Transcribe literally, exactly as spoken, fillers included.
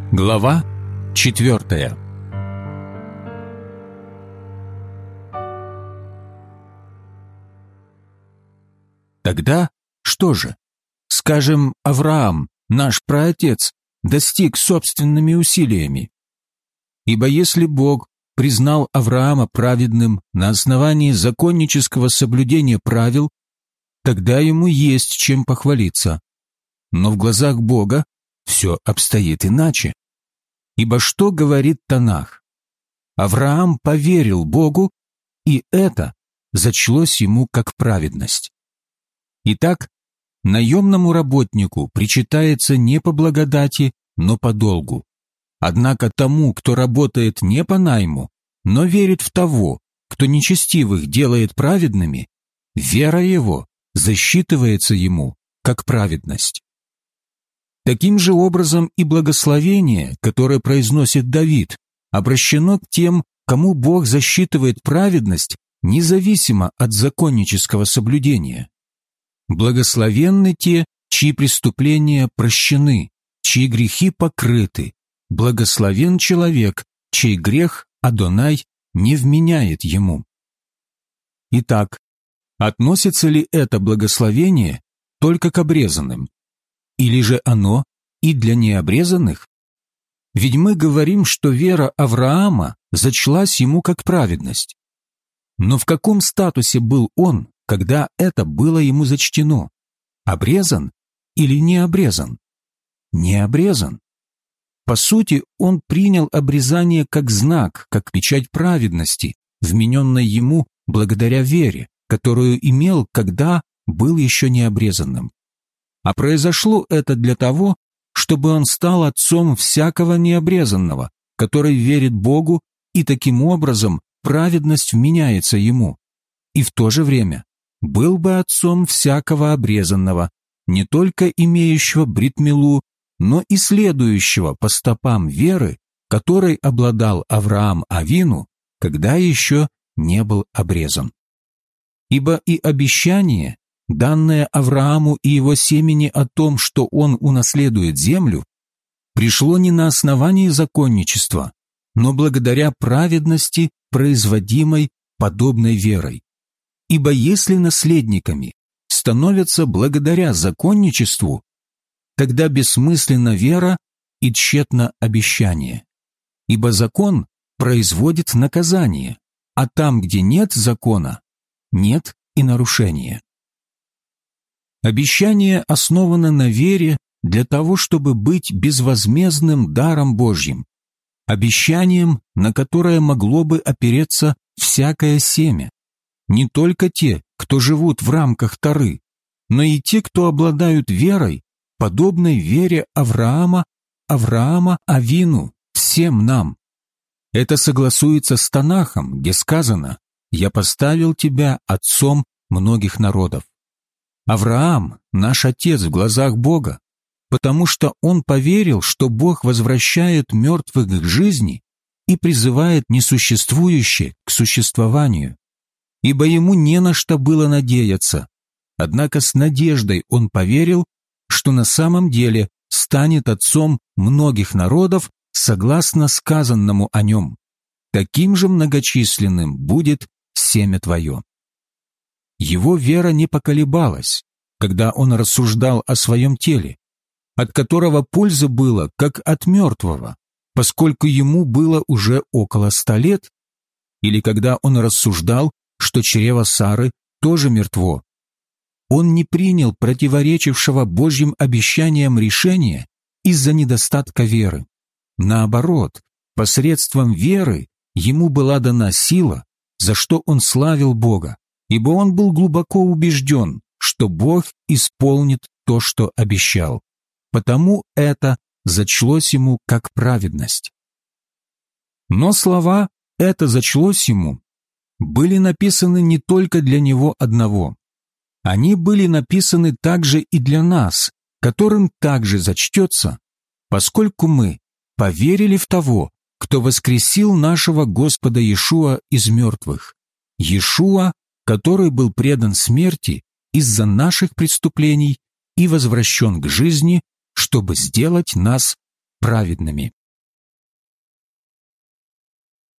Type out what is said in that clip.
Глава четвертая. Тогда что же? Скажем, Авраам, наш праотец, достиг собственными усилиями. Ибо если Бог признал Авраама праведным на основании законнического соблюдения правил, тогда ему есть чем похвалиться. Но в глазах Бога все обстоит иначе. Ибо что говорит Танах? Авраам поверил Богу, и это зачлось ему как праведность. Итак, наемному работнику причитается не по благодати, но по долгу. Однако тому, кто работает не по найму, но верит в того, кто нечестивых делает праведными, вера его засчитывается ему как праведность. Таким же образом и благословение, которое произносит Давид, обращено к тем, кому Бог засчитывает праведность, независимо от законнического соблюдения. Благословенны те, чьи преступления прощены, чьи грехи покрыты. Благословен человек, чей грех Адонай не вменяет ему. Итак, относится ли это благословение только к обрезанным? Или же оно и для необрезанных? Ведь мы говорим, что вера Авраама зачлась ему как праведность. Но в каком статусе был он, когда это было ему зачтено? Обрезан или не обрезан? Не обрезан. По сути, он принял обрезание как знак, как печать праведности, вмененной ему благодаря вере, которую имел, когда был еще не обрезанным. А произошло это для того, чтобы он стал отцом всякого необрезанного, который верит Богу, и таким образом праведность вменяется ему. И в то же время был бы отцом всякого обрезанного, не только имеющего брит-милу, но и следующего по стопам веры, которой обладал Авраам Авину, когда еще не был обрезан. Ибо и обещание, данное Аврааму и его семени о том, что он унаследует землю, пришло не на основании законничества, но благодаря праведности, производимой подобной верой. Ибо если наследниками становятся благодаря законничеству, тогда бессмысленна вера и тщетно обещание. Ибо закон производит наказание, а там, где нет закона, нет и нарушения. Обещание основано на вере для того, чтобы быть безвозмездным даром Божьим, обещанием, на которое могло бы опереться всякое семя, не только те, кто живут в рамках Торы, но и те, кто обладают верой, подобной вере Авраама, Авраама Авину, всем нам. Это согласуется с Танахом, где сказано: «Я поставил тебя отцом многих народов». Авраам – наш отец в глазах Бога, потому что он поверил, что Бог возвращает мертвых к жизни и призывает несуществующее к существованию, ибо ему не на что было надеяться. Однако с надеждой он поверил, что на самом деле станет отцом многих народов, согласно сказанному о нем. Таким же многочисленным будет семя твое. Его вера не поколебалась, когда он рассуждал о своем теле, от которого польза было, как от мертвого, поскольку ему было уже около ста лет, или когда он рассуждал, что чрево Сары тоже мертво. Он не принял противоречившего Божьим обещаниям решения из-за недостатка веры. Наоборот, посредством веры ему была дана сила, за что он славил Бога, ибо он был глубоко убежден, что Бог исполнит то, что обещал. Потому это зачлось ему как праведность. Но слова «это зачлось ему» были написаны не только для него одного. Они были написаны также и для нас, которым также зачтется, поскольку мы поверили в того, кто воскресил нашего Господа Иешуа из мертвых. Иешуа, который был предан смерти из-за наших преступлений и возвращен к жизни, чтобы сделать нас праведными.